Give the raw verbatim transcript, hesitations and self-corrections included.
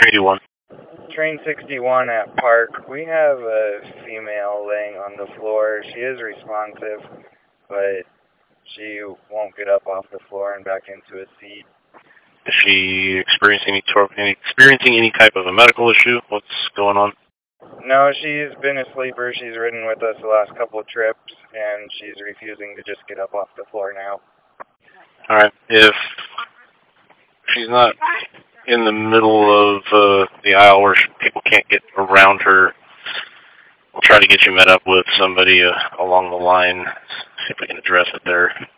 Train one. Train sixty-one at Park. We have a female laying on the floor. She is responsive, but she won't get up off the floor and back into a seat. Is she experiencing any, tor- any experiencing any type of a medical issue? What's going on? No, she's been a sleeper. She's ridden with us the last couple of trips, and she's refusing to just get up off the floor now. All right. If she's not in the middle of uh, the aisle where people can't get around her, we'll try to get you met up with somebody uh, along the line, see if we can address it there.